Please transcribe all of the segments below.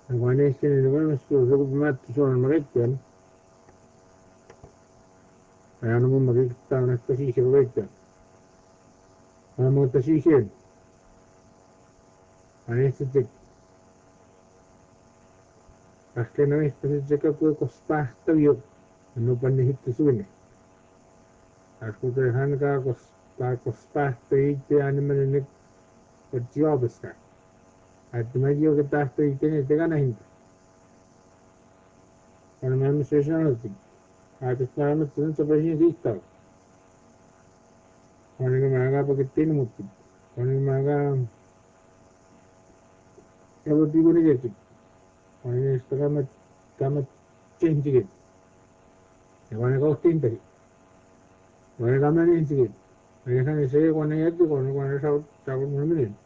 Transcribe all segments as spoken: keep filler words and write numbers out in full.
Aguanestini valmistus lugupeetud on Mareti on. Ja no mun riktaa näistä siis jo veitään. Mä muuta siis en. Mä sitten äsken näistä sekä kuikos pähtäviö. No panni hitti suunni. Äsken te hän kaakos kaakos pähtäviö itse animen nyt joobista. Että mä jokin tähtäviö itse niin tekana hinta. Mä mä mä se sanotin. Aika mä mä sen sopisin siitä. Olen mä aika paketin mutta. Olen mä aika Evo digo negati. Olen sitä kama kama change. Olen kohtiin peri. Olen kama ninsi. Olen se kun ei jätti kun kun saa saa mun menen.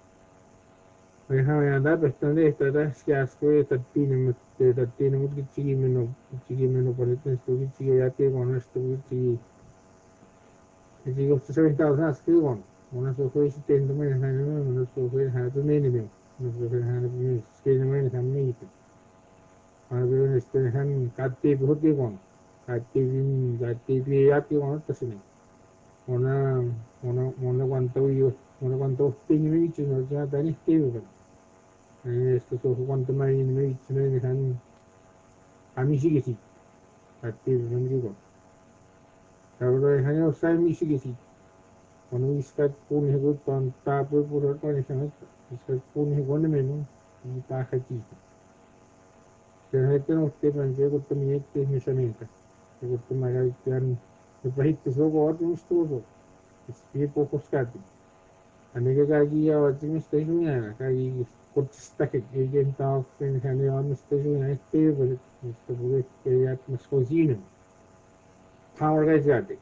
Olen ja da pestan de esta da skas ko esta tiene mutta da tiene mutta chigi meno chigi meno palette sto chigi ya te con sto chigi. Chigi costa seventy thousand ski con. Una so fue si tendo me na no no so fue ha to me ni me. No so fue ha to me ski ni me na me. Ahora este han kati बहुत कौन kati bin kati bi ya ti कौन तसने ona ona ona cuánto yo ona cuánto tiene mi bicho no ya tan estable esto so cuánto más ni mi bicho me han a mí sí que sí kati bin digo ahora han yo sai mi sí que sí cuando इसका पूर्ण है को तंता पर पूरा पर है इसका पूर्ण है कौन में no y ta खची Sitten otti pensi kun miettii missä niitä. Kun mä käytän mutta hittis logo arvistuusu. Spiipo koskati. Anega kagi ya wati mistation ya kagi kutstake agent of in hani on mistation ya table mister Buret ya maskozino. Power guys gati.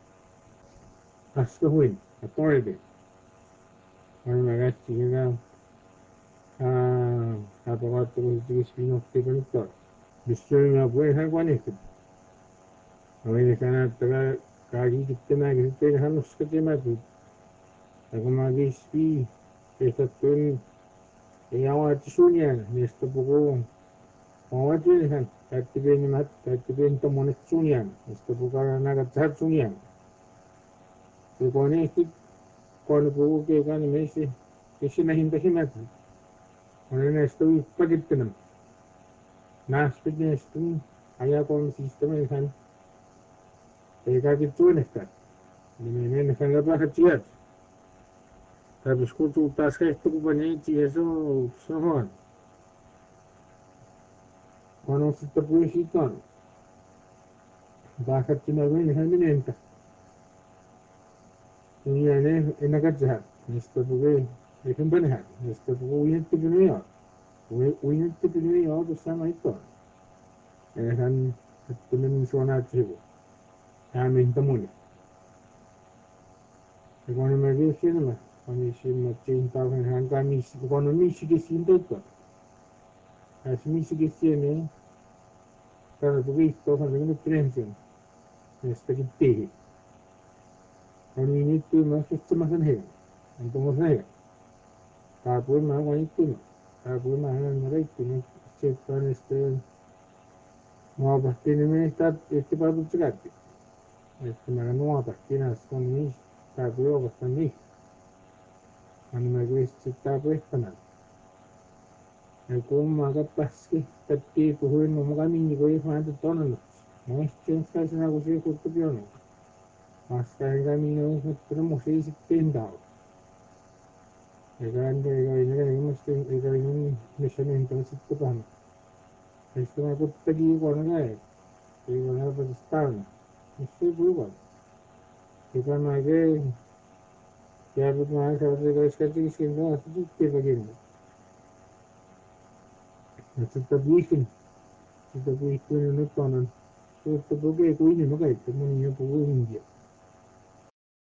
Aska huin authority. Ano magasti nga ah apagat ko si spin-off table to. Mister nga buhay ha kwanito. Awin kana taga kagi kitte na kitte han uskate ma tu ako mag-sp esta tun yawa tsunya nesta buko awa tin han tatibin mat tatibin to monet tsunya nesta buka na gatsa tsunya to kone sti kone buko ke kan mesi kisi na hinta himat kone nesta u pagittinam na spidnes tun aya kon sistema han eka kitsuunesta nimenen han la baja chiat Tapos kung tutas ka ito ko pa niya ito so sohon. Kung sa tapo yung siton. Bakit tinawin niya minenta. Kung yan eh, inagad Nesta po kayo. Ikan ba niya? Nesta po ko uyan ito pinuyo. Uyan ito pinuyo ako sa mga ito. Eh han at pinanunsuan natin siya. Amin tamuli. E kung ano mag-isip naman. Kung isip mag-change tao han kami. Kung ano misigis yung ito. As misigis yun eh. Para po visto kung ano pinanunsuan. Nesta kitih. Kung inito mas gusto masanhin. Ang tumusaya. Tapos mga wanito no. Tapos mga narito no. Sepan este mga pastine may estat este para pagkakati. Este mga mga pastinas con mis. Tapos yung basta mis. Ano mag-este tapos panal. Ay kung mga paski. Tati puhuin mo mga minyo ko yung mga tono no. Mga exchange kasi na ko siya kurto piyo no. Mas kaya kami yung pero mo siya isipin daw. Grande imos yung measurement ng sitkupan. Esto na po tagi ko na nga eh. Kaya wala pa sa town. Esto buwan. Kita mage kaya po mga sa mga skati skin na sa sitke bagin. At sa tabihin. Sa tabihin ko yung nagtanan. So ito po kaya ko yun magay. Ito mo niya po hindi.